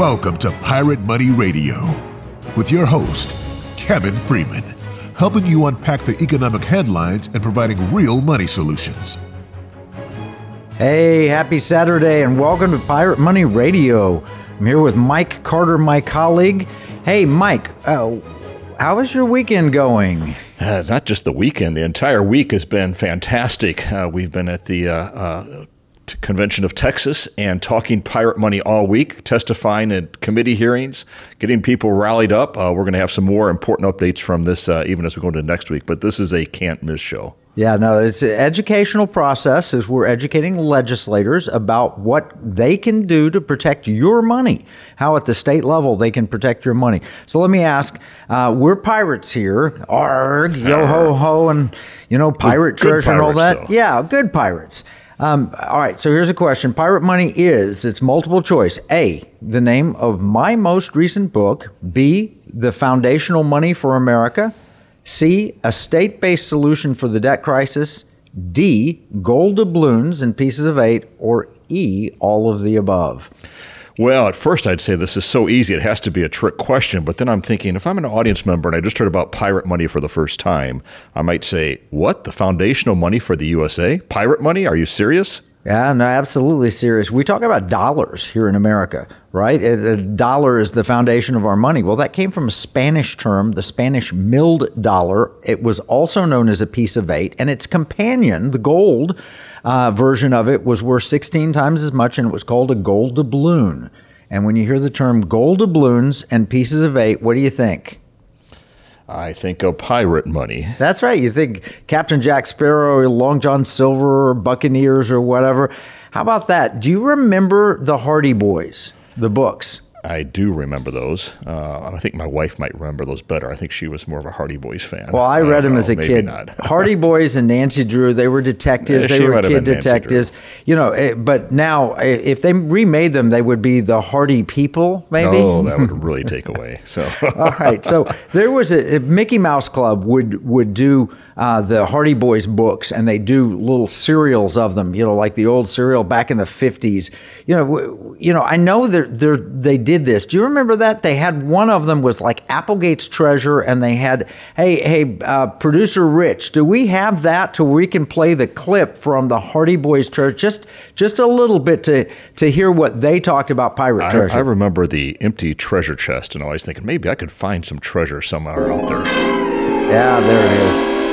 Welcome to Pirate Money Radio with your host, Kevin Freeman, helping you unpack the economic headlines and providing real money solutions. Hey, happy Saturday and welcome to Pirate Money Radio. I'm here with Mike Carter, my colleague. Hey, Mike, how is your weekend going? Not just the weekend. The entire week has been fantastic. We've been at the Convention of Texas and talking pirate money all week, testifying at committee hearings, getting people rallied up. We're going to have some more important updates from this even as we go into next week. But this is a can't miss show. Yeah, no, it's an educational process as we're educating legislators about what they can do to protect your money, how at the state level they can protect your money. So let me ask, we're pirates here, arg, yo-ho-ho, and, pirate treasure and all that. Though. Yeah, good pirates. All right, so here's a question. Pirate money it's multiple choice. A, the name of my most recent book. B, the foundational money for America. C, a state-based solution for the debt crisis. D, gold doubloons and pieces of 8. Or E, all of the above. Well, at first I'd say this is so easy, it has to be a trick question. But then I'm thinking, if I'm an audience member and I just heard about pirate money for the first time, I might say, what? The foundational money for the USA? Pirate money? Are you serious? Yeah, no, absolutely serious. We talk about dollars here in America, right? The dollar is the foundation of our money. Well, that came from a Spanish term, the Spanish milled dollar. It was also known as a piece of 8, and its companion, the gold version of it, was worth 16 times as much, and it was called a gold doubloon. And when you hear the term gold doubloons and pieces of 8, what do you think? I think of pirate money. That's right. You think Captain Jack Sparrow, or Long John Silver, or Buccaneers, or whatever. How about that? Do you remember the Hardy Boys, the books? I do remember those. I think my wife might remember those better. I think she was more of a Hardy Boys fan. Well, I read them as a kid. Hardy Boys and Nancy Drew, they were detectives. They were kid detectives. But now, if they remade them, they would be the Hardy People, maybe? Oh, that would really take away. So, all right. So there was a Mickey Mouse Club would do the Hardy Boys books, and they do little serials of them, like the old serial back in the 50s. I know they did this. Do you remember that? They had one of them was like Applegate's Treasure, and they had, hey, producer Rich, do we have that to where we can play the clip from the Hardy Boys Treasure? Just a little bit to hear what they talked about pirate treasure. I remember the empty treasure chest, and I was thinking maybe I could find some treasure somewhere out there. Yeah, there it is.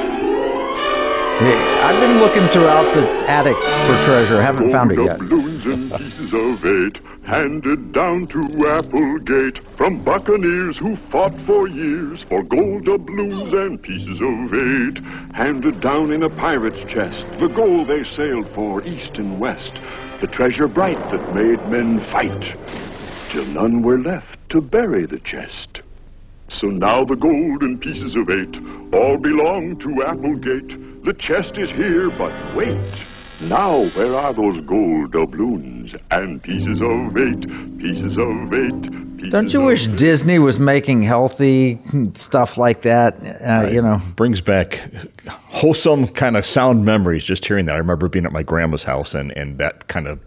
I've been looking throughout the attic for treasure. Haven't found it yet. Doubloons and pieces of 8, handed down to Applegate from buccaneers who fought for years for gold doubloons and pieces of 8, handed down in a pirate's chest, the gold they sailed for east and west, the treasure bright that made men fight, till none were left to bury the chest. So now the gold and pieces of 8 all belong to Applegate. The chest is here, but wait. Now, where are those gold doubloons and pieces of 8? Pieces of 8. Don't you wish Disney was making healthy stuff like that? Brings back wholesome kind of sound memories just hearing that. I remember being at my grandma's house and that kind of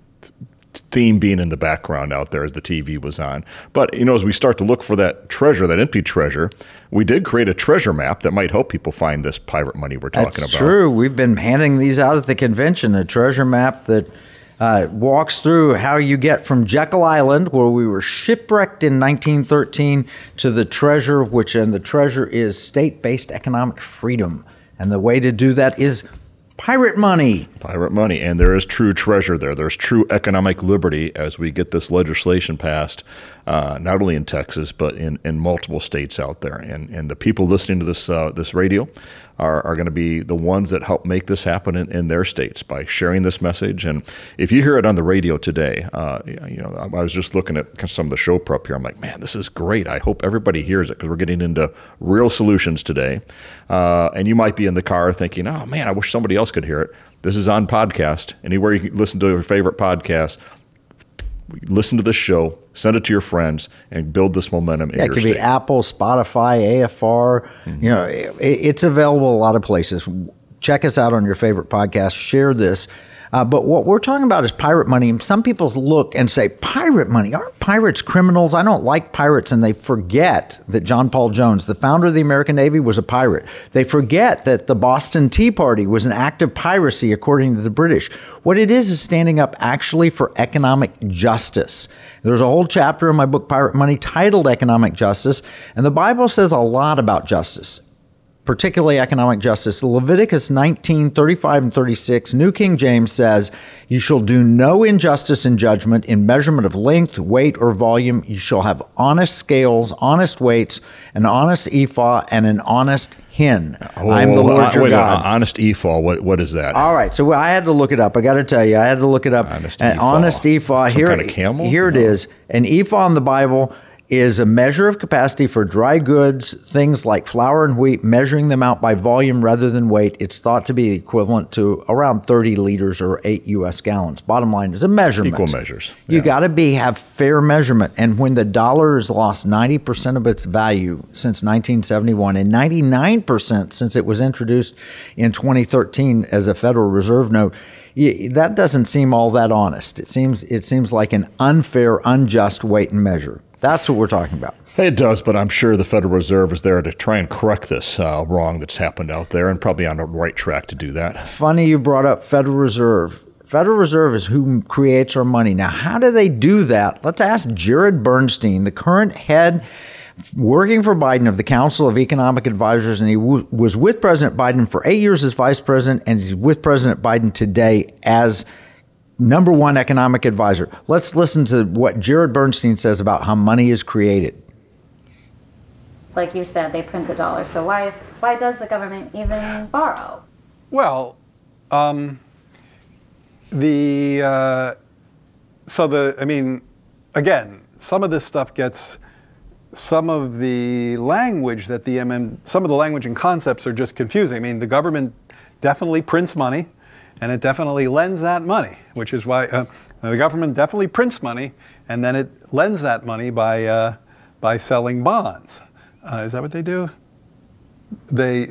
theme being in the background out there as the TV was on. But, as we start to look for that treasure, that empty treasure, we did create a treasure map that might help people find this pirate money we're talking about. That's true. We've been handing these out at the convention, a treasure map that walks through how you get from Jekyll Island, where we were shipwrecked in 1913, to the treasure, and the treasure is state-based economic freedom. And the way to do that is pirate money. Pirate money. And there is true treasure there. There's true economic liberty as we get this legislation passed, not only in Texas, but in multiple states out there. And the people listening to this radio are going to be the ones that help make this happen in their states by sharing this message. And if you hear it on the radio today, I was just looking at some of the show prep here. I'm like, man, this is great. I hope everybody hears it because we're getting into real solutions today. And you might be in the car thinking, oh, man, I wish somebody else could hear it. This is on podcast. Anywhere you can listen to your favorite podcast, listen to this show, send it to your friends, and build this momentum in your state. It could be Apple, Spotify, AFR. Mm-hmm. It's available a lot of places. Check us out on your favorite podcast. Share this. But what we're talking about is pirate money. And some people look and say, pirate money? Aren't pirates criminals? I don't like pirates. And they forget that John Paul Jones, the founder of the American Navy, was a pirate. They forget that the Boston Tea Party was an act of piracy, according to the British. What it is standing up actually for economic justice. There's a whole chapter in my book, Pirate Money, titled Economic Justice. And the Bible says a lot about justice, particularly economic justice. Leviticus 19:35 and 36, New King James says, "You shall do no injustice in judgment, in measurement of length, weight, or volume. You shall have honest scales, honest weights, an honest ephah, and an honest hin. I am the Lord your God." Honest ephah, what is that? All right, so I had to look it up. I got to tell you, I had to look it up. Honest An ephah. honest ephah. Some kind of camel? Here it is. An ephah in the Bible is a measure of capacity for dry goods, things like flour and wheat, measuring them out by volume rather than weight. It's thought to be equivalent to around 30 liters or 8 U.S. gallons. Bottom line is a measurement. Equal measures. You got to have fair measurement. And when the dollar has lost 90% of its value since 1971 and 99% since it was introduced in 2013 as a Federal Reserve note, that doesn't seem all that honest. It seems like an unfair, unjust weight and measure. That's what we're talking about. It does, but I'm sure the Federal Reserve is there to try and correct this wrong that's happened out there, and probably on the right track to do that. Funny you brought up Federal Reserve. Federal Reserve is who creates our money. Now, how do they do that? Let's ask Jared Bernstein, the current head working for Biden of the Council of Economic Advisors, and he was with President Biden for 8 years as vice president, and he's with President Biden today as number one economic advisor. Let's listen to what Jared Bernstein says about how money is created. Like you said, they print the dollar. So why does the government even borrow? Well, again, some of this stuff gets, some of the language that some of the language and concepts are just confusing. I mean, the government definitely prints money, and it definitely lends that money, which is why the government definitely prints money, and then it lends that money by selling bonds. Is that what they do? They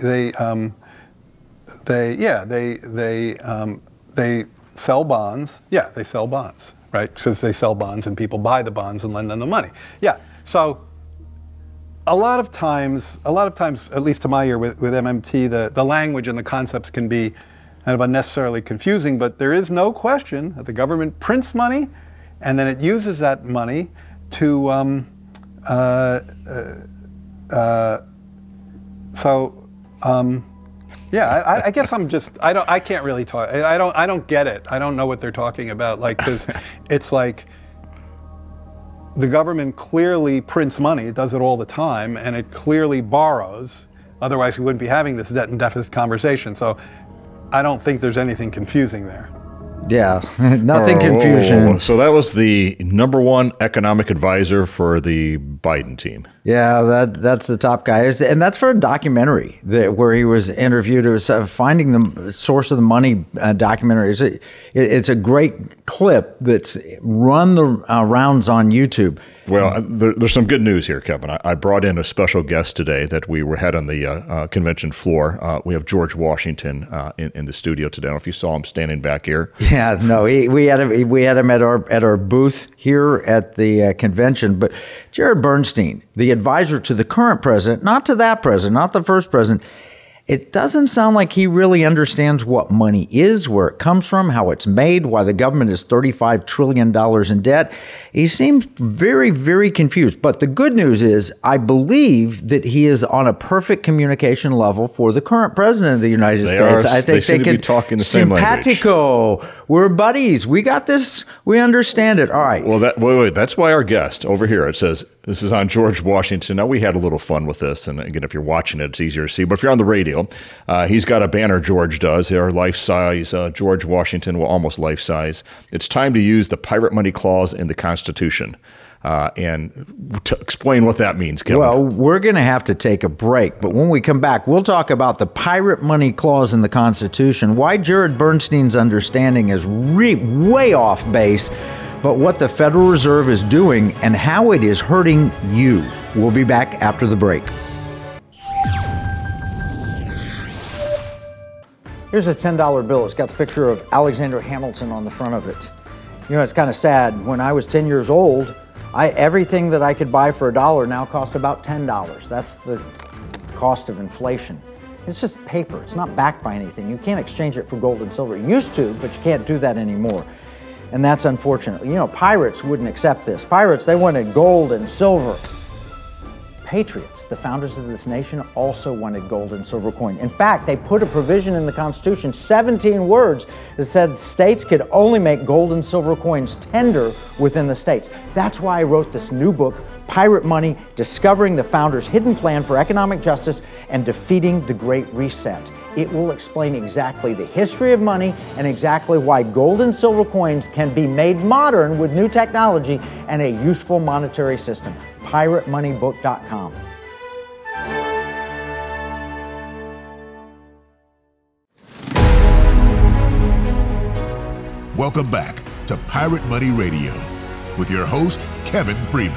sell bonds. Yeah, they sell bonds, right? Because they sell bonds, and people buy the bonds and lend them the money. Yeah. So a lot of times, at least to my ear with MMT, the language and the concepts can be kind of unnecessarily confusing, but there is no question that the government prints money, and then it uses that money to I guess I can't really talk. I don't get it. I don't know what they're talking about. Like, because it's like the government clearly prints money. It does it all the time, and it clearly borrows. Otherwise, we wouldn't be having this debt and deficit conversation. So I don't think there's anything confusing there. Yeah, nothing confusion. So that was the number one economic advisor for the Biden team. Yeah, that's the top guy. And that's for a documentary where he was interviewed. It was Finding the Source of the Money documentary. It's a great clip that's run the rounds on YouTube. Well, there's some good news here, Kevin. I brought in a special guest today that we had on the convention floor. We have George Washington in the studio today. I don't know if you saw him standing back here. Yeah, no, we had him at our booth here at the convention. But Jared Bernstein, the advisor to the current president, not to that president, not the first president, it doesn't sound like he really understands what money is, where it comes from, how it's made, why the government is $35 trillion in debt. He seems very, very confused. But the good news is, I believe that he is on a perfect communication level for the current president of the United States. I think they can be talking the same language. Simpatico. We're buddies. We got this. We understand it. All right. Well, wait. That's why our guest over here, it says, this is on George Washington. Now, we had a little fun with this. And again, if you're watching it, it's easier to see. But if you're on the radio, he's got a banner, George does. They're life-size. George Washington, well, almost life-size. It's time to use the pirate money clause in the Constitution. And to explain what that means, Kevin. Well, we're going to have to take a break. But when we come back, we'll talk about the pirate money clause in the Constitution, why Jared Bernstein's understanding is way off base, but what the Federal Reserve is doing and how it is hurting you. We'll be back after the break. Here's a $10 bill. It's got the picture of Alexander Hamilton on the front of it. You know, it's kind of sad. When I was 10 years old, everything that I could buy for $1 now costs about $10. That's the cost of inflation. It's just paper. It's not backed by anything. You can't exchange it for gold and silver. You used to, but you can't do that anymore. And that's unfortunate. You know, pirates wouldn't accept this. Pirates, they wanted gold and silver. Patriots, the founders of this nation, also wanted gold and silver coin. In fact, they put a provision in the Constitution, 17 words, that said states could only make gold and silver coins tender within the states. That's why I wrote this new book, Pirate Money, Discovering the Founders' Hidden Plan for Economic Justice and Defeating the Great Reset. It will explain exactly the history of money and exactly why gold and silver coins can be made modern with new technology and a useful monetary system. PirateMoneyBook.com. Welcome back to Pirate Money Radio with your host, Kevin Freeman.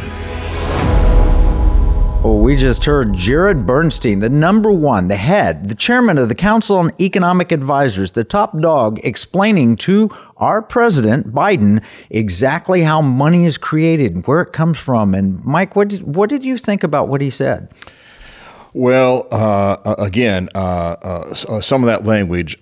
Well, we just heard Jared Bernstein, the number one, the head, the chairman of the Council on Economic Advisors, the top dog, explaining to our president, Biden, exactly how money is created, where it comes from. And Mike, what did you think about what he said? Well, again, some of that language,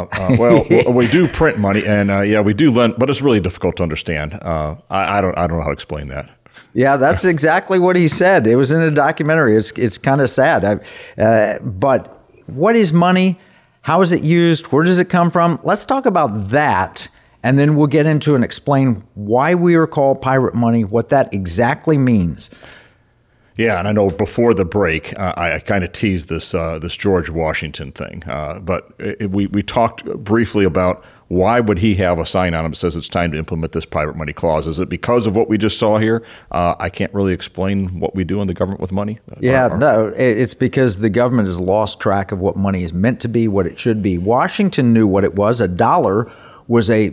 we do print money and we do lend, but it's really difficult to understand. I don't know how to explain that. Yeah, that's exactly what he said. It was in a documentary. It's kind of sad. But what is money? How is it used? Where does it come from? Let's talk about that, and then we'll get into and explain why we are called pirate money, what that exactly means. Yeah, and I know before the break, I kind of teased this George Washington thing, but we talked briefly about why would he have a sign on him that says it's time to implement this pirate money clause? Is it because of what we just saw here? I can't really explain what we do in the government with money. No, it's because the government has lost track of what money is meant to be, what it should be. Washington knew what it was. $1 was a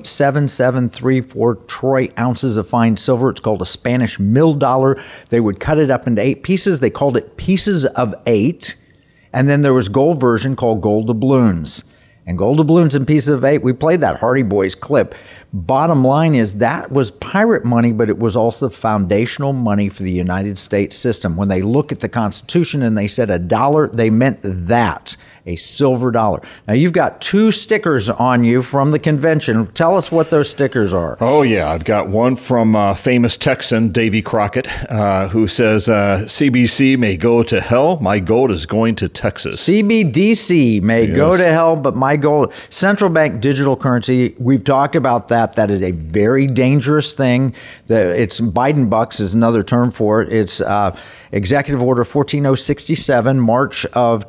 0.7734 troy ounces of fine silver. It's called a Spanish mill dollar. They would cut it up into 8 pieces. They called it pieces of 8. And then there was gold version called gold doubloons. And gold doubloons and pieces of 8, we played that Hardy Boys clip. Bottom line is that was pirate money, but it was also foundational money for the United States system. When they look at the Constitution and they said $1, they meant that, a silver dollar. Now, you've got 2 stickers on you from the convention. Tell us what those stickers are. Oh, yeah. I've got one from famous Texan Davy Crockett, who says, CBC may go to hell. My gold is going to Texas. CBDC may go to hell, but my gold. Central bank digital currency, we've talked about that. That is a very dangerous thing. It's Biden bucks is another term for it. It's Executive Order 14067, March of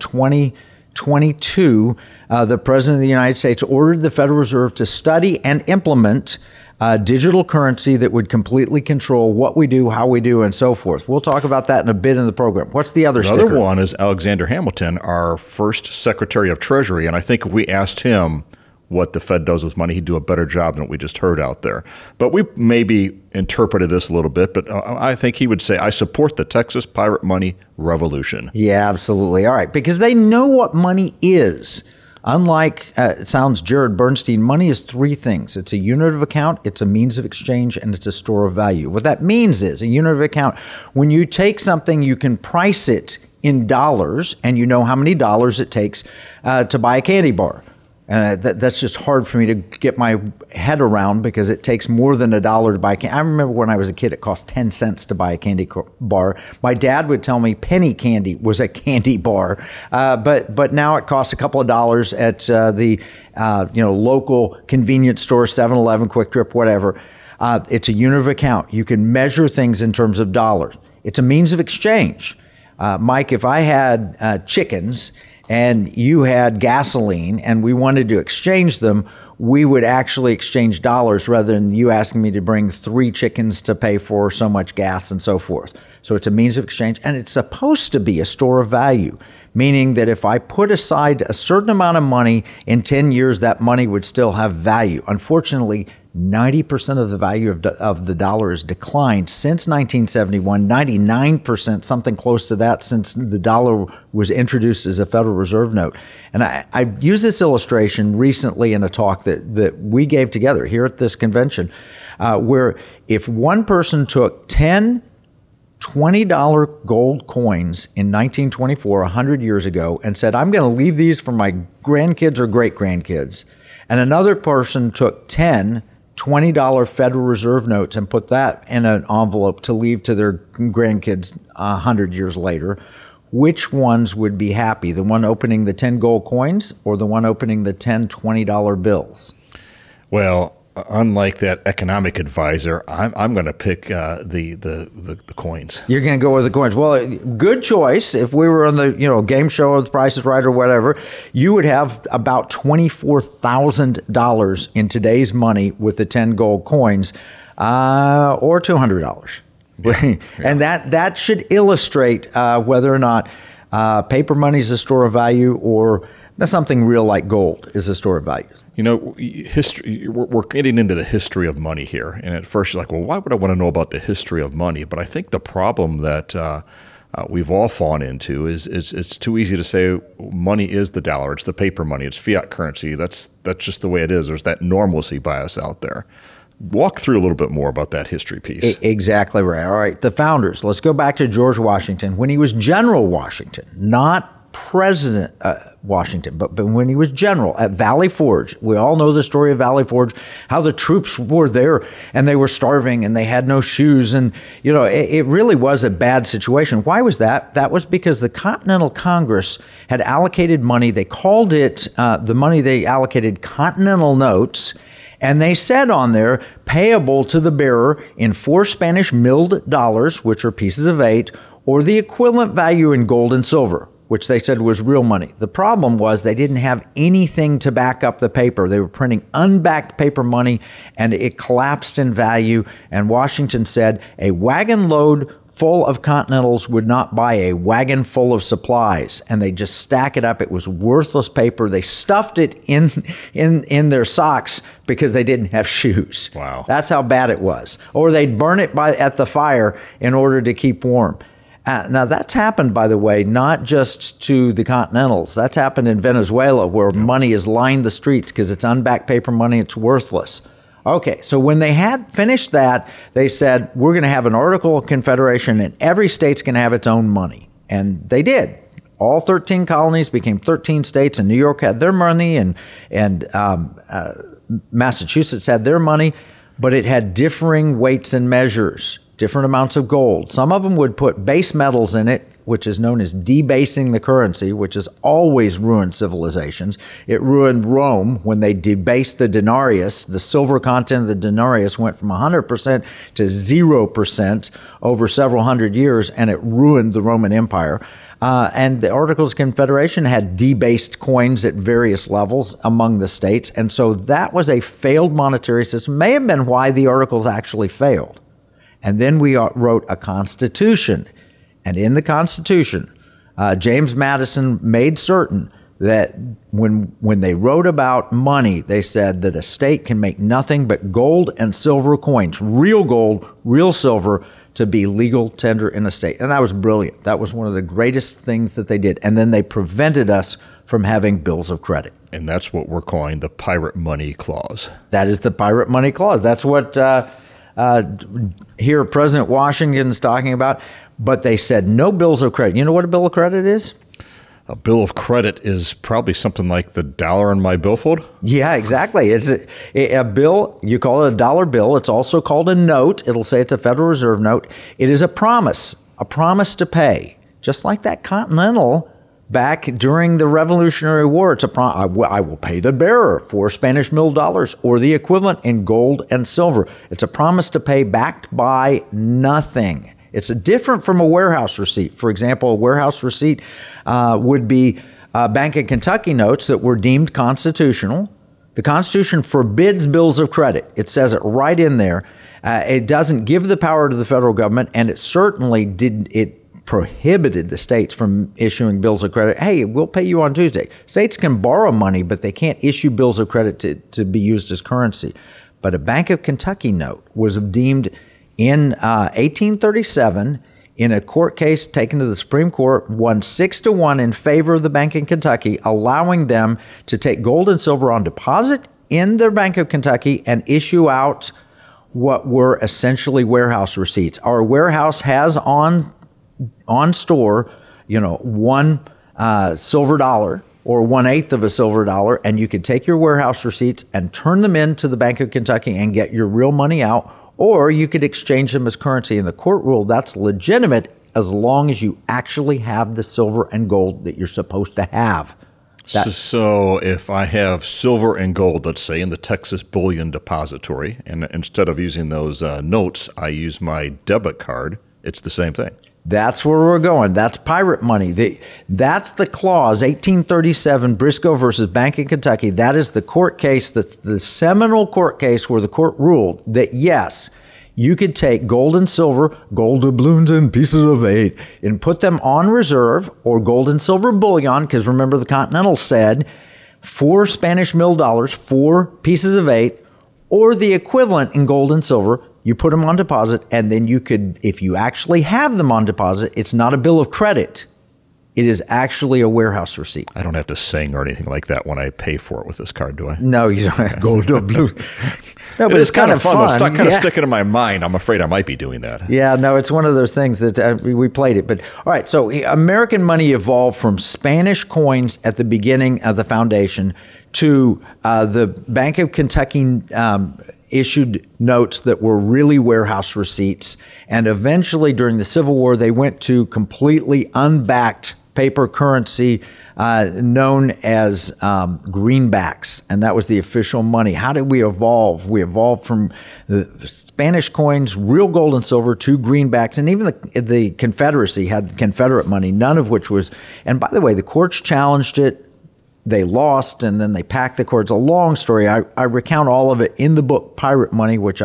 2022. The President of the United States ordered the Federal Reserve to study and implement digital currency that would completely control what we do, how we do, and so forth. We'll talk about that in a bit in the program. What's the other sticker? The other one is Alexander Hamilton, our first Secretary of Treasury. And I think if we asked him what the Fed does with money, he'd do a better job than what we just heard out there. But we maybe interpreted this a little bit, but I think he would say, I support the Texas pirate money revolution. Yeah, absolutely. All right, because they know what money is. Unlike, it sounds Jared Bernstein, money is 3 things. It's a unit of account, it's a means of exchange, and it's a store of value. What that means is a unit of account, when you take something, you can price it in dollars, and you know how many dollars it takes to buy a candy bar. That's just hard for me to get my head around because it takes more than $1 to buy a candy. I remember when I was a kid, it cost 10 cents to buy a candy bar. My dad would tell me penny candy was a candy bar, but now it costs a couple of dollars at the local convenience store, 7-Eleven, Quick Trip, whatever. It's a unit of account. You can measure things in terms of dollars. It's a means of exchange. Mike, if I had chickens and you had gasoline and we wanted to exchange them, we would actually exchange dollars rather than you asking me to bring 3 chickens to pay for so much gas and so forth. So it's a means of exchange, and it's supposed to be a store of value, meaning that if I put aside a certain amount of money in 10 years, that money would still have value. Unfortunately, 90% of the value of the dollar has declined since 1971, 99%, something close to that, since the dollar was introduced as a Federal Reserve note. And I used this illustration recently in a talk that we gave together here at this convention, where if one person took 10 $20 gold coins in 1924, 100 years ago, and said, I'm going to leave these for my grandkids or great-grandkids, and another person took 10 $20 Federal Reserve notes and put that in an envelope to leave to their grandkids 100 years later, which ones would be happy? The one opening the 10 gold coins or the one opening the 10 $20 bills? Well, unlike that economic advisor, I'm going to pick the coins. You're going to go with the coins. Well, good choice. If we were on the game show or The Price is Right or whatever, you would have about $24,000 in today's money with the 10 gold coins, or $200. Yeah. And that should illustrate whether or not paper money is a store of value or something real like gold is a store of values. History. We're getting into the history of money here, and at first you're like, well, why would I want to know about the history of money? But I think the problem that we've all fallen into is it's too easy to say money is the dollar, it's the paper money, it's fiat currency. That's just the way it is. There's that normalcy bias out there. Walk through a little bit more about that history piece. Exactly right. All right, the founders. Let's go back to George Washington when he was General Washington, not President Washington, but when he was general at Valley Forge. We all know the story of Valley Forge, how the troops were there and they were starving and they had no shoes. And, it really was a bad situation. Why was that? That was because the Continental Congress had allocated money. They called it, the money they allocated, Continental Notes. And they said on there, payable to the bearer in 4 Spanish milled dollars, which are pieces of 8, or the equivalent value in gold and silver, which they said was real money. The problem was they didn't have anything to back up the paper. They were printing unbacked paper money, and it collapsed in value. And Washington said a wagon load full of Continentals would not buy a wagon full of supplies, and they just stack it up. It was worthless paper. They stuffed it in their socks because they didn't have shoes. Wow. That's how bad it was. Or they'd burn it at the fire in order to keep warm. Now, that's happened, by the way, not just to the Continentals. That's happened in Venezuela, where money has lined the streets because it's unbacked paper money. It's worthless. Okay, so when they had finished that, they said, we're going to have an Article of Confederation, and every state's going to have its own money. And they did. All 13 colonies became 13 states, and New York had their money, and Massachusetts had their money, but it had differing weights and measures. Different amounts of gold. Some of them would put base metals in it, which is known as debasing the currency, which has always ruined civilizations. It ruined Rome when they debased the denarius. The silver content of the denarius went from 100% to 0% over several hundred years, and it ruined the Roman Empire. And the Articles of Confederation had debased coins at various levels among the states, and so that was a failed monetary system. May have been why the Articles actually failed. And then we wrote a Constitution. And in the Constitution, James Madison made certain that when they wrote about money, they said that a state can make nothing but gold and silver coins, real gold, real silver, to be legal tender in a state. And that was brilliant. That was one of the greatest things that they did. And then they prevented us from having bills of credit. And that's what we're calling the Pirate Money Clause. That is the Pirate Money Clause. That's what here President Washington's talking about. But they said no bills of credit. You know what a bill of credit is? A bill of credit is probably something like the dollar in my billfold. Yeah, exactly. It's a bill. You call it a dollar bill. It's also called a note. It'll say it's a Federal Reserve note. It is a promise to pay. Just like that Continental back during the Revolutionary War. It's I will pay the bearer 4 Spanish milled dollars or the equivalent in gold and silver. It's a promise to pay backed by nothing. It's different from a warehouse receipt. For example, a warehouse receipt would be Bank of Kentucky notes that were deemed constitutional. The Constitution forbids bills of credit. It says it right in there. It doesn't give the power to the federal government, and it certainly didn't. It prohibited the states from issuing bills of credit. Hey, we'll pay you on Tuesday. States can borrow money, but they can't issue bills of credit to be used as currency. But a Bank of Kentucky note was deemed in 1837 in a court case taken to the Supreme Court, won 6-1 in favor of the Bank of Kentucky, allowing them to take gold and silver on deposit in their Bank of Kentucky and issue out what were essentially warehouse receipts. Our warehouse has on store, one silver dollar or 1/8 of a silver dollar, and you could take your warehouse receipts and turn them into the Bank of Kentucky and get your real money out, or you could exchange them as currency. And the court ruled that's legitimate as long as you actually have the silver and gold that you're supposed to have. So if I have silver and gold, let's say, in the Texas Bullion Depository, and instead of using those notes, I use my debit card, it's the same thing. That's where we're going. That's pirate money. That's the clause, 1837, Briscoe versus Bank of Kentucky. That is the court case, that's the seminal court case where the court ruled that, yes, you could take gold and silver, gold doubloons and pieces of 8, and put them on reserve, or gold and silver bullion, because remember the Continental said 4 Spanish mill dollars, 4 pieces of 8, or the equivalent in gold and silver. You put them on deposit, and then you could, if you actually have them on deposit, it's not a bill of credit. It is actually a warehouse receipt. I don't have to sing or anything like that when I pay for it with this card, do I? No, you don't have gold or blue. No, but it's kind of fun. It's kind of Yeah. sticking in my mind. I'm afraid I might be doing that. Yeah, no, it's one of those things that we played it. But all right, so American money evolved from Spanish coins at the beginning of the foundation to the Bank of Kentucky issued notes that were really warehouse receipts. And eventually during the Civil War, they went to completely unbacked paper currency known as greenbacks. And that was the official money. How did we evolve? We evolved from the Spanish coins, real gold and silver, to greenbacks. And even the Confederacy had Confederate money, none of which was, and by the way, the courts challenged it. They lost, and then they packed the courts. A long story. I recount all of it in the book Pirate Money, which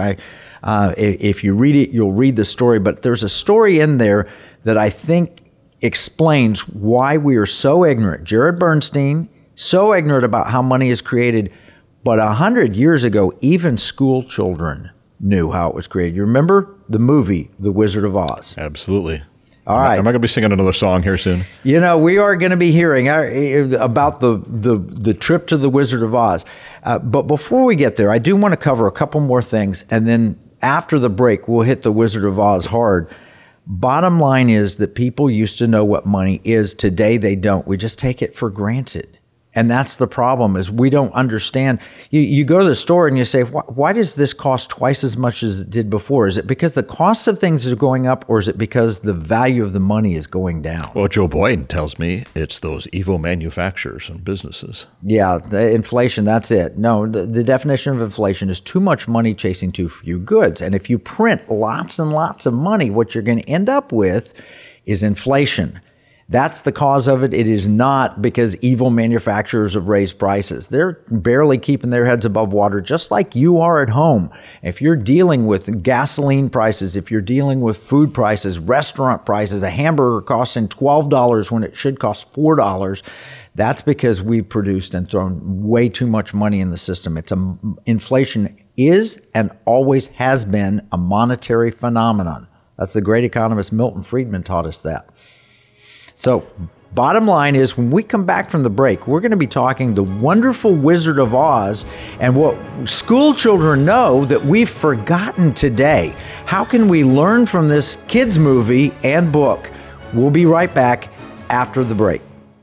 if you read it, you'll read the story. But there's a story in there that I think explains why we are so ignorant. Jared Bernstein, so ignorant about how money is created. But 100 years ago, even school children knew how it was created. You remember the movie, The Wizard of Oz? Absolutely. All right. Am I going to be singing another song here soon? We are going to be hearing about the trip to the Wizard of Oz. But before we get there, I do want to cover a couple more things. And then after the break, we'll hit the Wizard of Oz hard. Bottom line is that people used to know what money is. Today, they don't. We just take it for granted. And that's the problem, is we don't understand. You go to the store and you say, why does this cost twice as much as it did before? Is it because the cost of things is going up, or is it because the value of the money is going down? Well, Joe Biden tells me it's those evil manufacturers and businesses. Yeah, the inflation, that's it. No, the definition of inflation is too much money chasing too few goods. And if you print lots and lots of money, what you're going to end up with is inflation. That's the cause of it. It is not because evil manufacturers have raised prices. They're barely keeping their heads above water, just like you are at home. If you're dealing with gasoline prices, if you're dealing with food prices, restaurant prices, a hamburger costing $12 when it should cost $4, that's because we've produced and thrown way too much money in the system. Inflation is and always has been a monetary phenomenon. That's the great economist Milton Friedman taught us that. So, bottom line is, when we come back from the break, we're going to be talking the wonderful Wizard of Oz and what school children know that we've forgotten today. How can we learn from this kids' movie and book? We'll be right back after the break.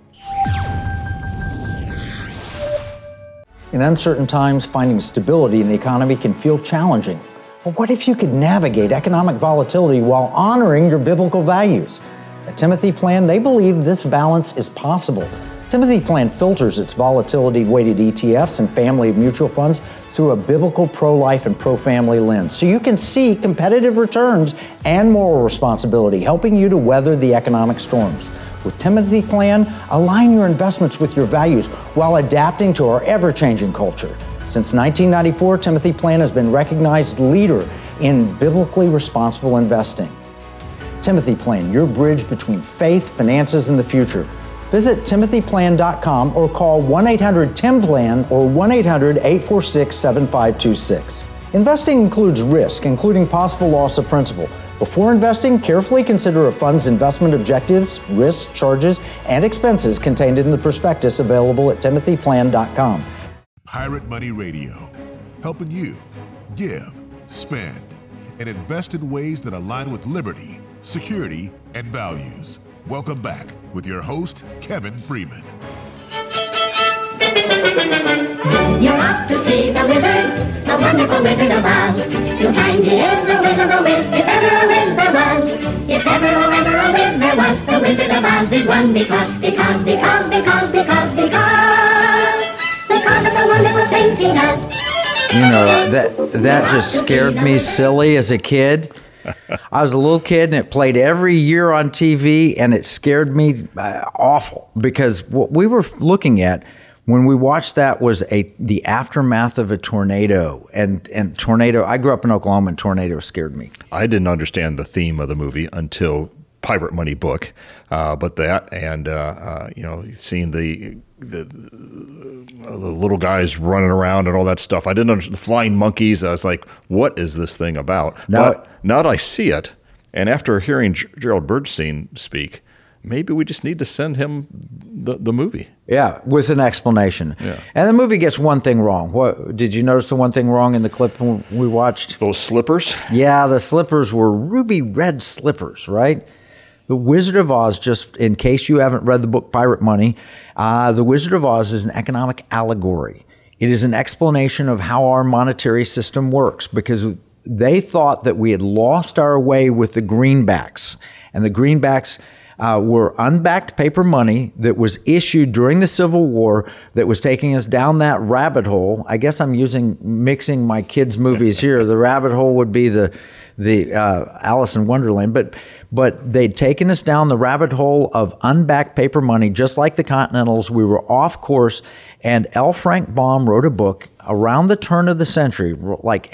In uncertain times, finding stability in the economy can feel challenging. But what if you could navigate economic volatility while honoring your biblical values? At Timothy Plan, they believe this balance is possible. Timothy Plan filters its volatility-weighted ETFs and family of mutual funds through a biblical pro-life and pro-family lens, so you can see competitive returns and moral responsibility, helping you to weather the economic storms. With Timothy Plan, align your investments with your values while adapting to our ever-changing culture. Since 1994, Timothy Plan has been recognized leader in biblically responsible investing. Timothy Plan, your bridge between faith, finances, and the future. Visit timothyplan.com or call 1-800-TIM-PLAN or 1-800-846-7526. Investing includes risk, including possible loss of principal. Before investing, carefully consider a fund's investment objectives, risks, charges, and expenses contained in the prospectus available at timothyplan.com. Pirate Money Radio, helping you give, spend, and invest in ways that align with liberty, security, and values. Welcome back with your host, Kevin Freeman. You're off to see the wizard, the wonderful Wizard of Oz. To find he is a wizard, a whiz, if ever a whiz there was. If ever, oh, ever a whiz there was, the Wizard of Oz is one because of the wonderful things he does. You know, that just scared me silly as a kid. I was a little kid and it played every year on TV, and it scared me awful because what we were looking at when we watched that was the aftermath of a tornado. And tornado, I grew up in Oklahoma, and tornadoes scared me. I didn't understand the theme of the movie until Pirate Money book, but that and seeing the little guys running around and all that stuff. I didn't understand the flying monkeys. I was like, what is this thing about? But now that I see it, and after hearing Gerald Bernstein speak, maybe we just need to send him the movie. Yeah, with an explanation. Yeah. And the movie gets one thing wrong. What did you notice the one thing wrong in the clip we watched? Those slippers? Yeah, the slippers were ruby red slippers, right? The Wizard of Oz, just in case you haven't read the book Pirate Money, The Wizard of Oz is an economic allegory. It is an explanation of how our monetary system works, because they thought that we had lost our way with the greenbacks. And the greenbacks were unbacked paper money that was issued during the Civil War that was taking us down that rabbit hole. I guess I'm mixing my kids' movies here. The rabbit hole would be the Alice in Wonderland, but they'd taken us down the rabbit hole of unbacked paper money, just like the Continentals. We were off course, and L. Frank Baum wrote a book around the turn of the century, like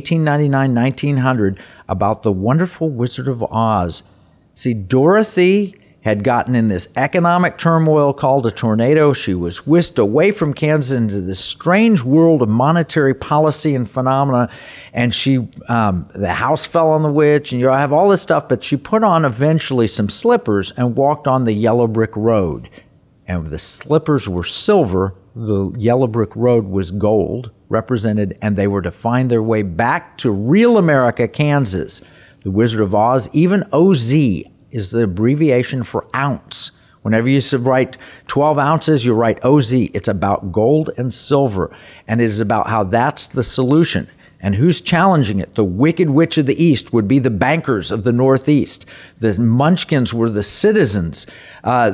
1899, 1900, about the wonderful Wizard of Oz. See, Dorothy had gotten in this economic turmoil called a tornado. She was whisked away from Kansas into this strange world of monetary policy and phenomena. And the house fell on the witch, and I have all this stuff, but she put on eventually some slippers and walked on the yellow brick road. And the slippers were silver, the yellow brick road was gold represented, and they were to find their way back to real America, Kansas. The Wizard of Oz, even OZ is the abbreviation for ounce. Whenever you write 12 ounces, you write OZ. It's about gold and silver, and it is about how that's the solution. And who's challenging it? The Wicked Witch of the East would be the bankers of the Northeast. The Munchkins were the citizens. By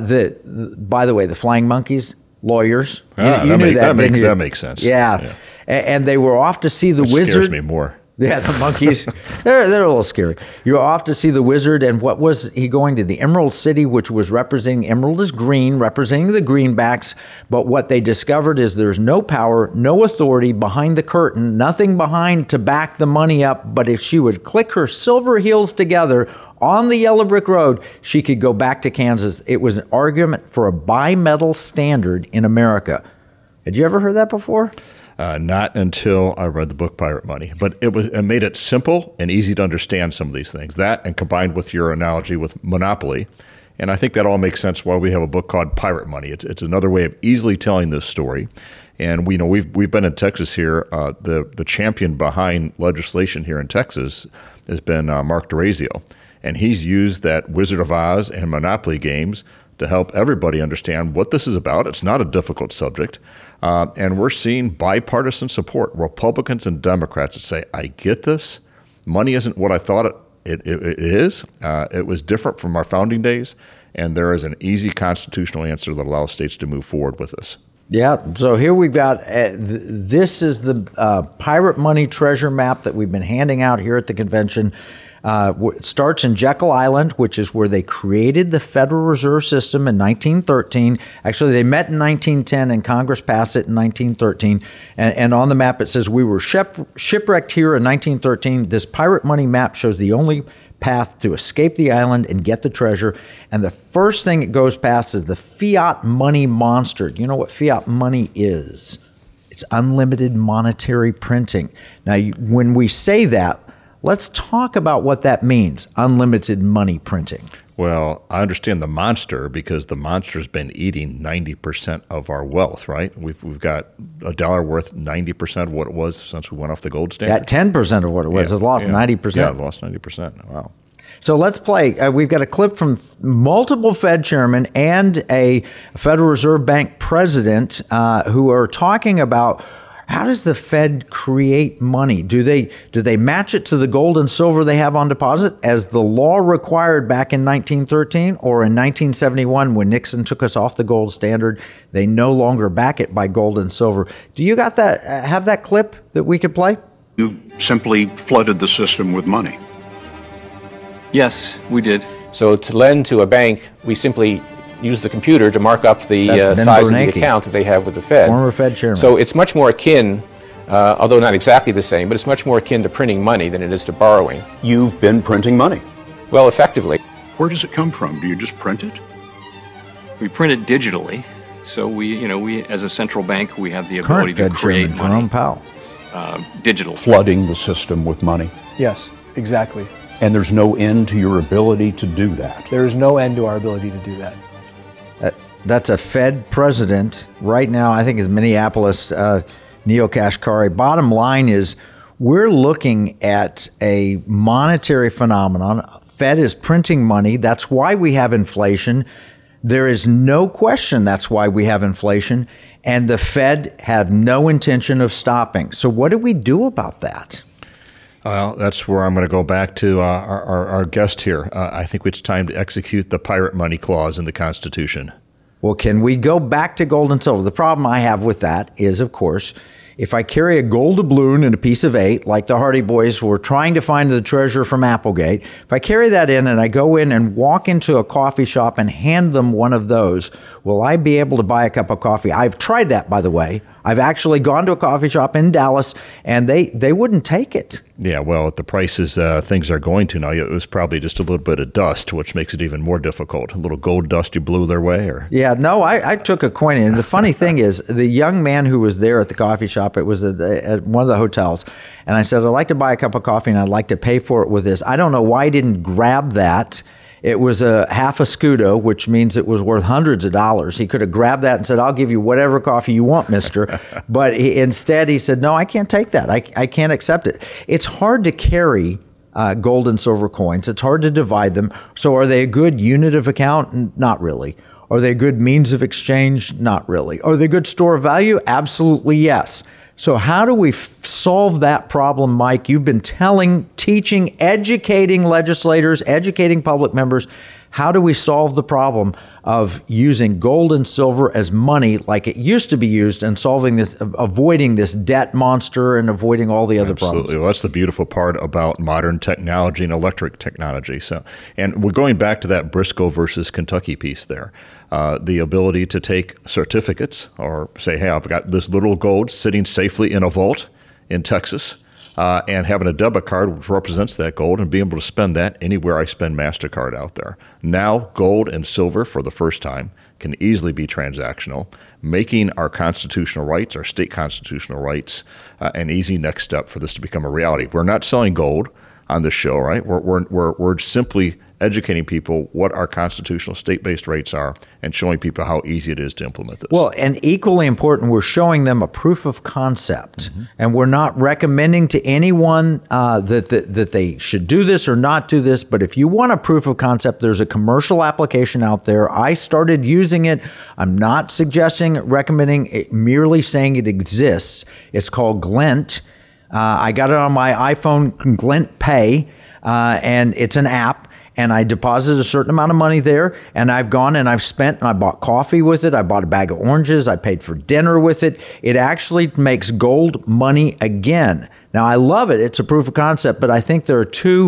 the way, the Flying Monkeys, lawyers. You knew that, didn't you? That makes sense. Yeah. And they were off to see the wizard. Scares me more. Yeah, the monkeys, they're a little scary. You're off to see the wizard, and what was he going to? The Emerald City, which was representing, emerald is green, representing the greenbacks, but what they discovered is there's no power, no authority behind the curtain, nothing behind to back the money up, but if she would click her silver heels together on the yellow brick road, she could go back to Kansas. It was an argument for a bimetal standard in America. Had you ever heard that before? Not until I read the book Pirate Money, but it made it simple and easy to understand some of these things. That, and combined with your analogy with Monopoly, and I think that all makes sense why we have a book called Pirate Money. It's another way of easily telling this story. And we've been in Texas here. The champion behind legislation here in Texas has been Mark DeRazio, and he's used that Wizard of Oz and Monopoly games to help everybody understand what this is about. It's not a difficult subject. And we're seeing bipartisan support, Republicans and Democrats that say, I get this. Money isn't what I thought it is. It was different from our founding days. And there is an easy constitutional answer that allows states to move forward with this. Yeah, so here we've got, this is the Pirate Money treasure map that we've been handing out here at the convention. It starts in Jekyll Island, which is where they created the Federal Reserve System in 1913. Actually, they met in 1910, and Congress passed it in 1913. And on the map, it says we were shipwrecked here in 1913. This Pirate Money map shows the only path to escape the island and get the treasure. And the first thing it goes past is the fiat money monster. Do you know what fiat money is? It's unlimited monetary printing. Now, when we say that, let's talk about what that means, unlimited money printing. Well, I understand the monster because the monster's been eating 90% of our wealth, right? We've got a dollar worth 90% of what it was since we went off the gold standard. At 10% of what it was, it's lost 90%. Yeah, it lost 90%. Wow. So let's play. We've got a clip from multiple Fed chairmen and a Federal Reserve Bank president who are talking about how does the Fed create money? Do they match it to the gold and silver they have on deposit as the law required back in 1913 or in 1971 when Nixon took us off the gold standard? They no longer back it by gold and silver. Do you got that? Have that clip that we could play? You simply flooded the system with money. Yes, we did. So to lend to a bank, we simply use the computer to mark up the size of the account that they have with the Fed. Former Fed chairman. So it's much more akin, although not exactly the same, but it's much more akin to printing money than it is to borrowing. You've been printing money. Well, effectively. Where does it come from? Do you just print it? We print it digitally. So we as a central bank, we have the ability Current to Fed create chairman, money. Jerome Powell. Digital. Flooding the system with money. Yes, exactly. And there's no end to your ability to do that. There is no end to our ability to do that. That's a Fed president right now. I think is Minneapolis, Neel Kashkari. Bottom line is we're looking at a monetary phenomenon. Fed is printing money. That's why we have inflation. There is no question that's why we have inflation. And the Fed had no intention of stopping. So what do we do about that? Well, that's where I'm going to go back to our guest here. I think it's time to execute the pirate money clause in the Constitution. Well, can we go back to gold and silver? The problem I have with that is, of course, if I carry a gold doubloon and a piece of 8, like the Hardy Boys were trying to find the treasure from Applegate, if I carry that in and I go in and walk into a coffee shop and hand them one of those, will I be able to buy a cup of coffee? I've tried that, by the way. I've actually gone to a coffee shop in Dallas, and they wouldn't take it. Yeah, well, at the prices things are going to now, it was probably just a little bit of dust, which makes it even more difficult. A little gold dust you blew their way? Or Yeah, no, I took a coin in. And the funny thing is, the young man who was there at the coffee shop, it was at one of the hotels, and I said, I'd like to buy a cup of coffee, and I'd like to pay for it with this. I don't know why he didn't grab that. It was a half a scudo, which means it was worth hundreds of dollars. He could have grabbed that and said, I'll give you whatever coffee you want, mister. But instead he said, no, I can't take that. I can't accept it. It's hard to carry gold and silver coins. It's hard to divide them. So are they a good unit of account? Not really. Are they a good means of exchange? Not really. Are they a good store of value? Absolutely yes. So how do we solve that problem, Mike? You've been teaching, educating legislators, educating public members. How do we solve the problem of using gold and silver as money like it used to be used and solving this, avoiding this debt monster and avoiding all the other problems? Absolutely. Well, that's the beautiful part about modern technology and electric technology. And we're going back to that Briscoe versus Kentucky piece there. The ability to take certificates or say, hey, I've got this little gold sitting safely in a vault in Texas, and having a debit card which represents that gold and being able to spend that anywhere I spend MasterCard out there. Now, gold and silver for the first time can easily be transactional, making our constitutional rights, our state constitutional rights, an easy next step for this to become a reality. We're not selling gold on this show, right? We're simply educating people what our constitutional state-based rates are and showing people how easy it is to implement this. Well, and equally important, we're showing them a proof of concept. Mm-hmm. And we're not recommending to anyone that they should do this or not do this. But if you want a proof of concept, there's a commercial application out there. I started using it. I'm not recommending it, merely saying it exists. It's called Glint. I got it on my iPhone, Glint Pay, and it's an app. And I deposited a certain amount of money there, and I've gone and I've spent, and I bought coffee with it. I bought a bag of oranges. I paid for dinner with it. It actually makes gold money again. Now, I love it. It's a proof of concept, but I think there are two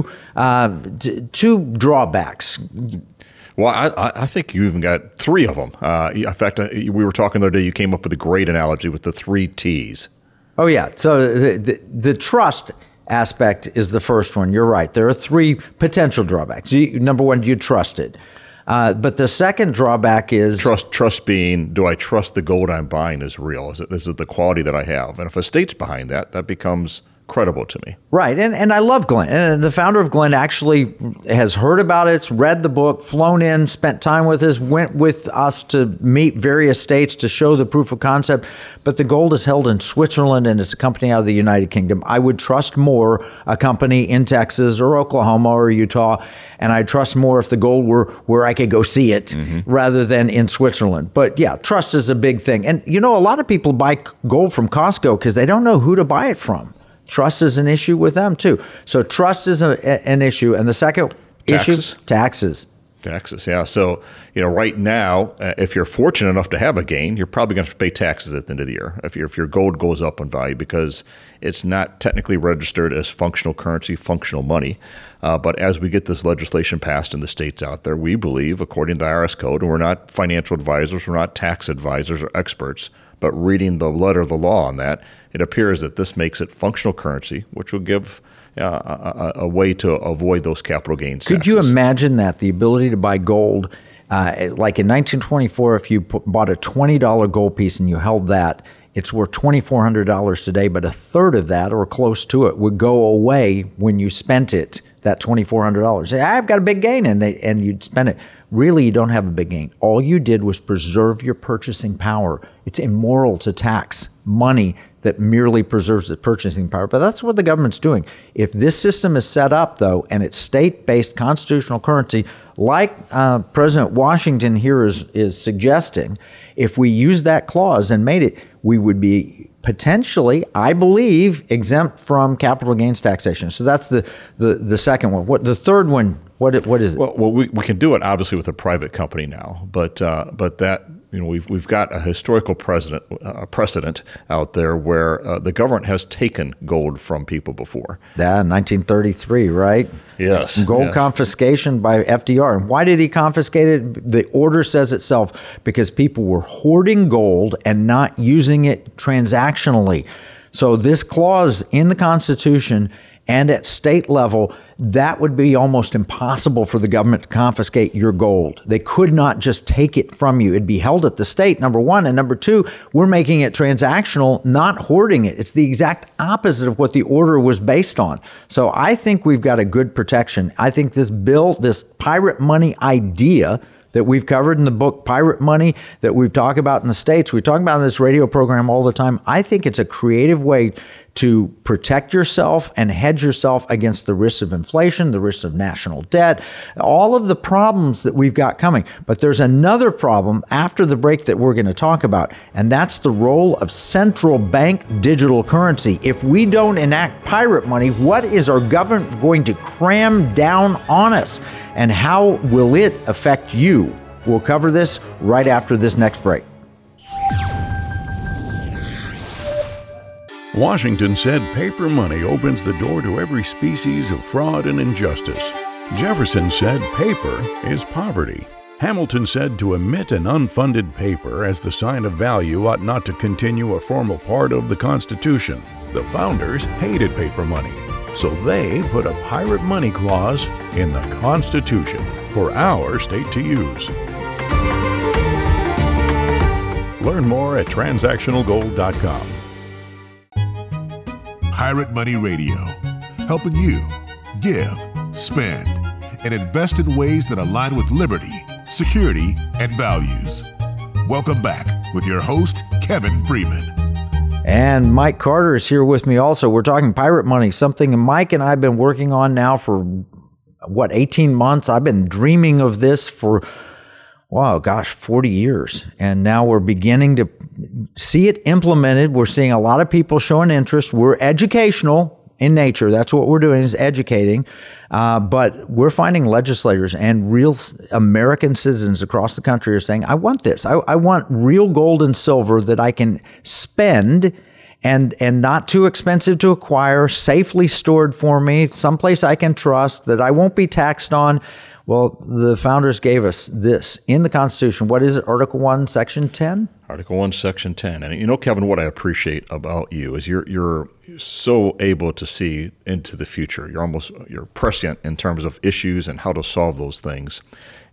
drawbacks. Well, I think you even got 3 of them. In fact, we were talking the other day, you came up with a great analogy with the 3 T's. Oh, yeah. So the trust aspect is the first one. You're right. There are 3 potential drawbacks. Number one, do you trust it? But the second drawback is trust being, do I trust the gold I'm buying is real? Is it the quality that I have? And if a state's behind that, that becomes credible to me. Right. And I love Glenn. And the founder of Glenn actually has heard about it, read the book, flown in, spent time with us, went with us to meet various states to show the proof of concept. But the gold is held in Switzerland and it's a company out of the United Kingdom. I would trust more a company in Texas or Oklahoma or Utah. And I'd trust more if the gold were where I could go see it rather than in Switzerland. But yeah, trust is a big thing. And a lot of people buy gold from Costco because they don't know who to buy it from. Trust is an issue with them, too. So trust is an issue. And the second issue, taxes. Taxes, yeah. So, right now, if you're fortunate enough to have a gain, you're probably going to have to pay taxes at the end of the year if your gold goes up in value because it's not technically registered as functional currency, functional money. But as we get this legislation passed in the states out there, we believe, according to the IRS code, and we're not financial advisors, we're not tax advisors or experts, but reading the letter of the law on that, it appears that this makes it functional currency, which will give a way to avoid those capital gains taxes. Could you imagine that, the ability to buy gold, like in 1924, if you bought a $20 gold piece and you held that, it's worth $2,400 today, but a third of that or close to it would go away when you spent it, that $2,400. Say, I've got a big gain, and you'd spend it. Really, you don't have a big gain. All you did was preserve your purchasing power. It's immoral to tax money that merely preserves the purchasing power. But that's what the government's doing. If this system is set up, though, and it's state-based constitutional currency, like President Washington here is suggesting, if we use that clause and made it, we would be potentially, I believe, exempt from capital gains taxation. So that's the second one. What the third one? What is it? Well, we can do it obviously with a private company now, but that we've got a historical precedent out there where the government has taken gold from people before. Yeah, 1933, right? Yes. Gold confiscation by FDR. And why did he confiscate it? The order says itself, because people were hoarding gold and not using it transactionally. So this clause in the Constitution and at state level, that would be almost impossible for the government to confiscate your gold. They could not just take it from you. It'd be held at the state, number one. And number two, we're making it transactional, not hoarding it. It's the exact opposite of what the order was based on. So I think we've got a good protection. I think this bill, this pirate money idea that we've covered in the book Pirate Money, that we've talked about in the States, we talk about in this radio program all the time, I think it's a creative way to protect yourself and hedge yourself against the risks of inflation, the risks of national debt, all of the problems that we've got coming. But there's another problem after the break that we're going to talk about, and that's the role of central bank digital currency. If we don't enact pirate money, what is our government going to cram down on us? And how will it affect you? We'll cover this right after this next break. Washington said paper money opens the door to every species of fraud and injustice. Jefferson said paper is poverty. Hamilton said to emit an unfunded paper as the sign of value ought not to continue a formal part of the Constitution. The founders hated paper money, so they put a pirate money clause in the Constitution for our state to use. Learn more at transactionalgold.com. Pirate Money Radio, helping you give, spend, and invest in ways that align with liberty, security, and values. Welcome back with your host, Kevin Freeman. And Mike Carter is here with me also. We're talking pirate money, something Mike and I have been working on now for, 18 months? I've been dreaming of this for, 40 years. And now we're beginning to see it implemented. We're seeing a lot of people showing interest. We're educational in nature. That's what we're doing, is educating. But we're finding legislators and real American citizens across the country are saying, I want this. I want real gold and silver that I can spend and not too expensive to acquire, safely stored for me, someplace I can trust, that I won't be taxed on. Well, the founders gave us this in the Constitution. What is it? Article 1, Section 10? Article 1, Section 10. And Kevin, what I appreciate about you is you're so able to see into the future. You're prescient in terms of issues and how to solve those things.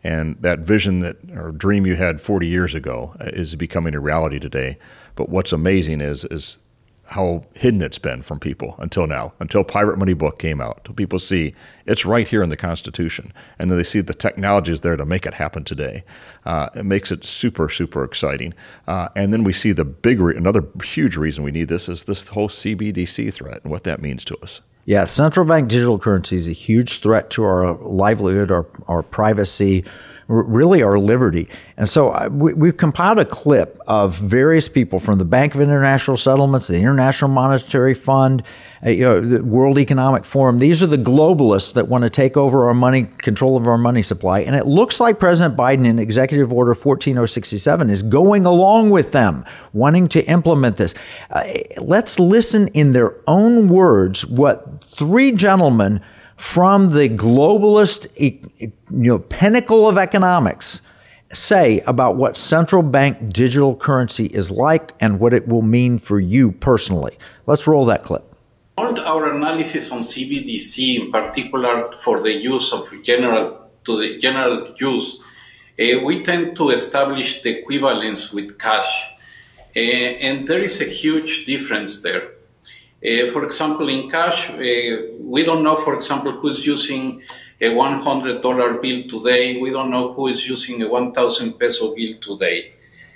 And that vision or dream you had 40 years ago is becoming a reality today. But what's amazing is how hidden it's been from people until now, until Pirate Money book came out, until people see it's right here in the Constitution. And then they see the technologies there to make it happen today. It makes it super, super exciting. And then we see another huge reason we need this is this whole CBDC threat and what that means to us. Yeah, central bank digital currency is a huge threat to our livelihood, our privacy, really our liberty. And so we've compiled a clip of various people from the Bank of International Settlements, the International Monetary Fund, the World Economic Forum. These are the globalists that want to take over our money, control of our money supply. And it looks like President Biden in Executive Order 14067 is going along with them, wanting to implement this. Let's listen in their own words what three gentlemen from the globalist, pinnacle of economics say about what central bank digital currency is like and what it will mean for you personally. Let's roll that clip. Our analysis on CBDC, in particular for the use of general use, we tend to establish the equivalence with cash, and there is a huge difference there. For example, in cash, we don't know, for example, who's using a $100 bill today. We don't know who is using a 1,000 peso bill today.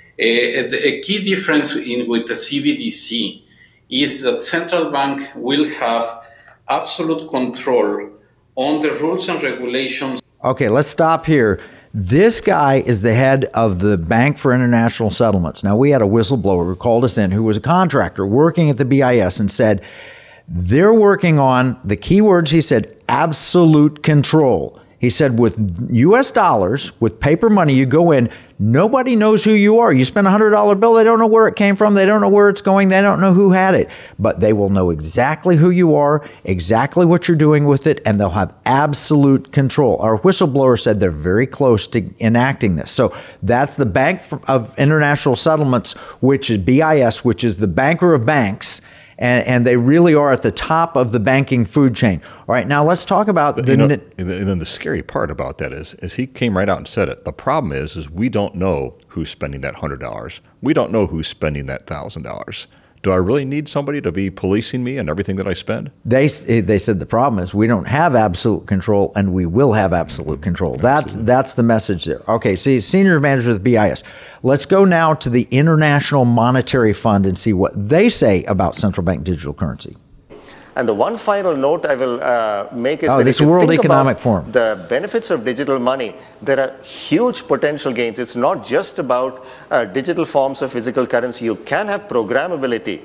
A key difference with the CBDC is that central bank will have absolute control on the rules and regulations. Okay, let's stop here. This guy is the head of the Bank for International Settlements. Now, we had a whistleblower who called us in who was a contractor working at the BIS and said, they're working on, the key words he said, absolute control. He said with US dollars, with paper money, you go in, nobody knows who you are. You spend a $100 bill, they don't know where it came from, they don't know where it's going, they don't know who had it. But they will know exactly who you are, exactly what you're doing with it, and they'll have absolute control. Our whistleblower said they're very close to enacting this. So that's the Bank of International Settlements, which is BIS, which is the banker of banks. And they really are at the top of the banking food chain. All right, now let's talk about and then the scary part about that is he came right out and said it. The problem is we don't know who's spending that $100. We don't know who's spending that $1,000. Do I really need somebody to be policing me and everything that I spend? They said the problem is we don't have absolute control, and we will have absolute control. That's the message there. Okay, see, senior manager of the BIS. Let's go now to the International Monetary Fund and see what they say about central bank digital currency. And the one final note I will make is that this if you World think Economic about Forum. the benefits of digital money, there are huge potential gains. It's not just about digital forms of physical currency. You can have programmability,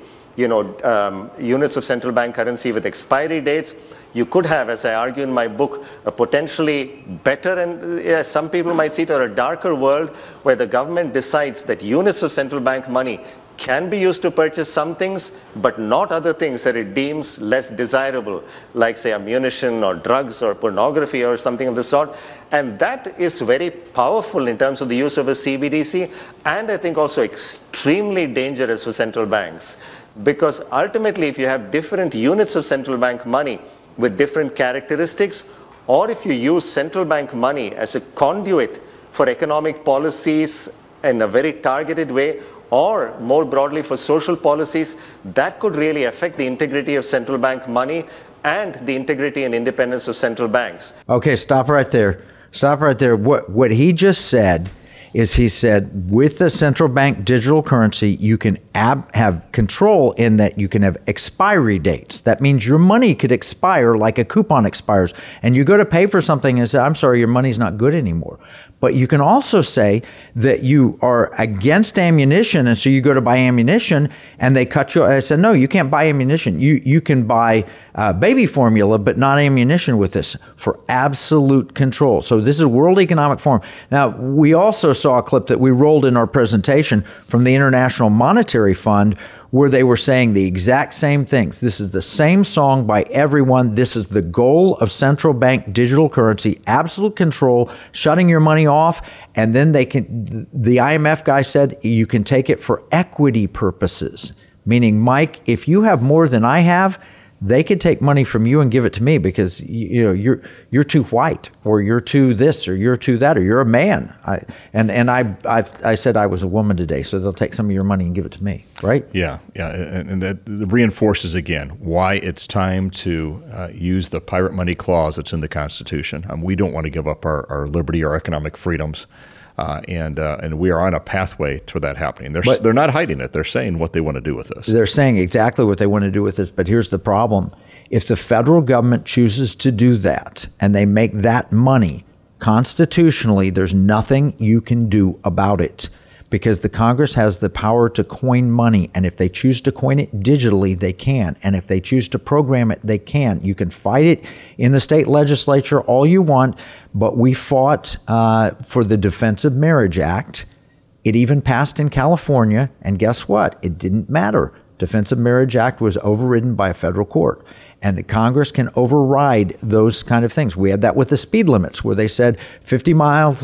units of central bank currency with expiry dates. You could have, as I argue in my book, a potentially better and some people might see it as a darker world where the government decides that units of central bank money can be used to purchase some things, but not other things that it deems less desirable, like say ammunition or drugs or pornography or something of the sort. And that is very powerful in terms of the use of a CBDC, and I think also extremely dangerous for central banks. Because ultimately, if you have different units of central bank money with different characteristics, or if you use central bank money as a conduit for economic policies in a very targeted way, or more broadly for social policies, that could really affect the integrity of central bank money and the integrity and independence of central banks. Okay, stop right there. Stop right there. What he just said is he said with the central bank digital currency, you can have control in that you can have expiry dates. That means your money could expire like a coupon expires. And you go to pay for something and say, I'm sorry, your money's not good anymore. But you can also say that you are against ammunition, and so you go to buy ammunition, and they cut you. I said, no, you can't buy ammunition. You can buy baby formula, but not ammunition with this for absolute control. So this is World Economic Forum. Now, we also saw a clip that we rolled in our presentation from the International Monetary Fund, where they were saying the exact same things. This is the same song by everyone. This is the goal of central bank digital currency, absolute control, shutting your money off. And then the IMF guy said you can take it for equity purposes, meaning, Mike, if you have more than I have, they could take money from you and give it to me because you're too white, or you're too this, or you're too that, or you're a man. I said I was a woman today, so they'll take some of your money and give it to me, right? Yeah, and that reinforces again why it's time to use the pirate money clause that's in the Constitution. We don't want to give up our liberty, our economic freedoms. And we are on a pathway to that happening. They're not hiding it. They're saying what they want to do with this. They're saying exactly what they want to do with this. But here's the problem. If the federal government chooses to do that and they make that money constitutionally, there's nothing you can do about it, because the Congress has the power to coin money. And if they choose to coin it digitally, they can. And if they choose to program it, they can. You can fight it in the state legislature all you want, but we fought for the Defense of Marriage Act. It even passed in California, and guess what? It didn't matter. Defense of Marriage Act was overridden by a federal court. And Congress can override those kind of things. We had that with the speed limits, where they said 55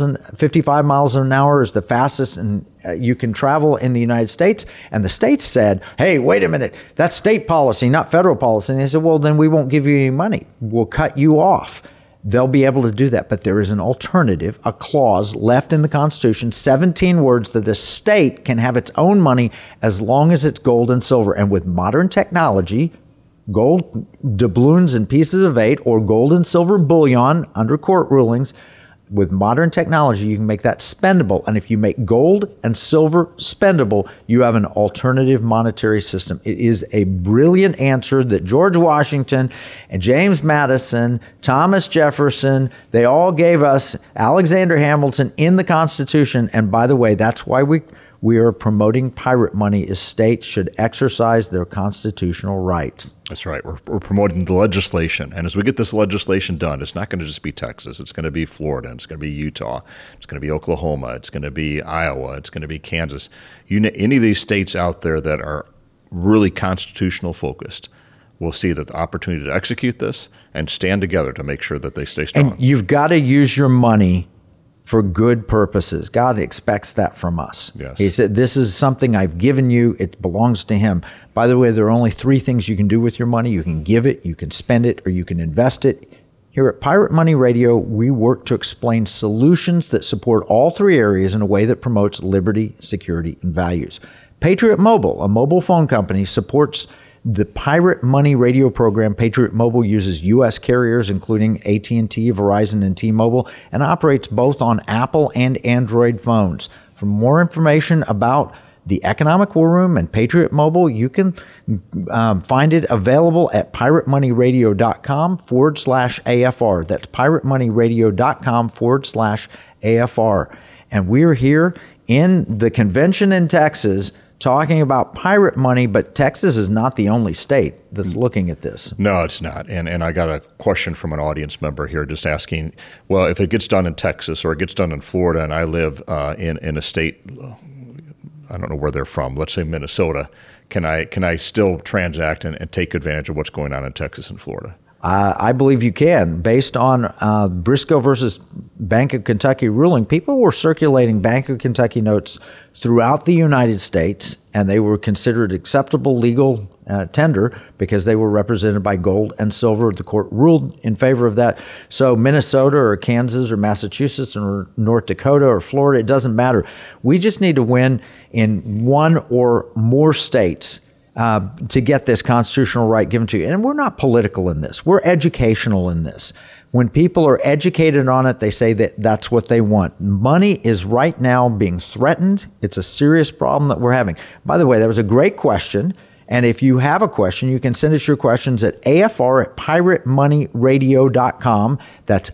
miles an hour is the fastest and you can travel in the United States. And the states said, hey, wait a minute, that's state policy, not federal policy. And they said, well, then we won't give you any money. We'll cut you off. They'll be able to do that. But there is an alternative, a clause left in the Constitution, 17 words, that the state can have its own money as long as it's gold and silver. And with modern technology, gold doubloons and pieces of 8, or gold and silver bullion under court rulings, with modern technology, you can make that spendable. And if you make gold and silver spendable, you have an alternative monetary system. It is a brilliant answer that George Washington and James Madison, Thomas Jefferson, they all gave us, Alexander Hamilton, in the Constitution. And by the way, that's why we are promoting pirate money, as states should exercise their constitutional rights. That's right. We're promoting the legislation. And as we get this legislation done, it's not going to just be Texas. It's going to be Florida. It's going to be Utah. It's going to be Oklahoma. It's going to be Iowa. It's going to be Kansas. Any of these states out there that are really constitutional focused will see that the opportunity to execute this and stand together to make sure that they stay strong. And you've got to use your money for good purposes. God expects that from us. Yes. He said, this is something I've given you. It belongs to him. By the way, there are only 3 things you can do with your money. You can give it, you can spend it, or you can invest it. Here at Pirate Money Radio, we work to explain solutions that support all 3 areas in a way that promotes liberty, security, and values. Patriot Mobile, a mobile phone company, supports the Pirate Money Radio program. Patriot Mobile uses U.S. carriers, including AT&T, Verizon, and T-Mobile, and operates both on Apple and Android phones. For more information about the Economic War Room and Patriot Mobile, you can find it available at piratemoneyradio.com/AFR. That's piratemoneyradio.com/AFR. And we're here in the convention in Texas talking about pirate money, but Texas is not the only state that's looking at this. No, it's not. And I got a question from an audience member here just asking, well, if it gets done in Texas or it gets done in Florida and I live in a state, I don't know where they're from, let's say Minnesota, can I still transact and take advantage of what's going on in Texas and Florida? I believe you can. Based on Briscoe versus Bank of Kentucky ruling, people were circulating Bank of Kentucky notes throughout the United States, and they were considered acceptable legal tender because they were represented by gold and silver. The court ruled in favor of that. So Minnesota or Kansas or Massachusetts or North Dakota or Florida, it doesn't matter. We just need to win in 1 or more states to get this constitutional right given to you. And we're not political in this. We're educational in this. When people are educated on it, they say that that's what they want. Money is right now being threatened. It's a serious problem that we're having. By the way, that was a great question. And if you have a question, you can send us your questions at afr@piratemoneyradio.com. That's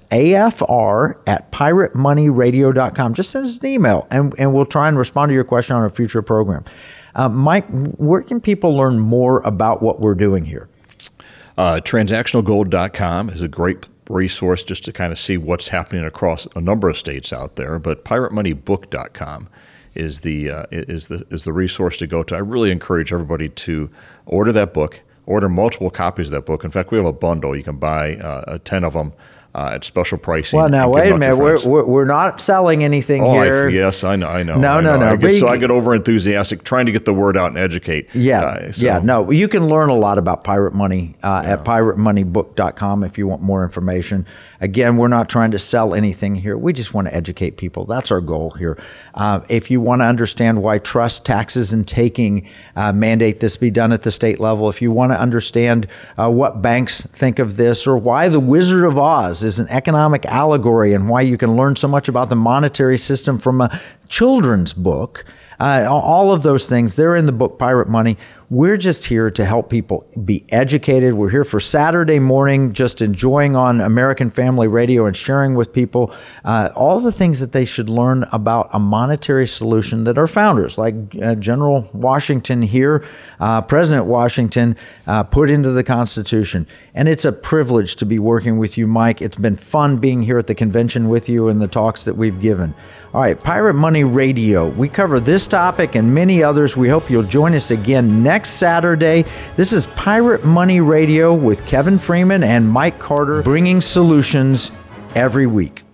afr@piratemoneyradio.com. Just send us an email, and we'll try and respond to your question on a future program. Mike, where can people learn more about what we're doing here? Transactionalgold.com is a great resource just to kind of see what's happening across a number of states out there. But piratemoneybook.com is the resource to go to. I really encourage everybody to order that book, order multiple copies of that book. In fact, we have a bundle. You can buy 10 of them at special pricing. Well, now wait a minute. We're not selling anything here. Yes, I know. No. I get over enthusiastic trying to get the word out and educate. No, you can learn a lot about Pirate Money at piratemoneybook.com if you want more information. Again, we're not trying to sell anything here. We just want to educate people. That's our goal here. If you want to understand why trust, taxes, and taking mandate this be done at the state level, if you want to understand what banks think of this, or why the Wizard of Oz is an economic allegory and why you can learn so much about the monetary system from a children's book, all of those things, they're in the book Pirate Money. We're just here to help people be educated. We're here for Saturday morning, just enjoying on American Family Radio and sharing with people all the things that they should learn about a monetary solution that our founders, like General Washington here, President Washington, put into the Constitution. And it's a privilege to be working with you, Mike. It's been fun being here at the convention with you and the talks that we've given. All right, Pirate Money Radio. We cover this topic and many others. We hope you'll join us again next Saturday. This is Pirate Money Radio with Kevin Freeman and Mike Carter, bringing solutions every week.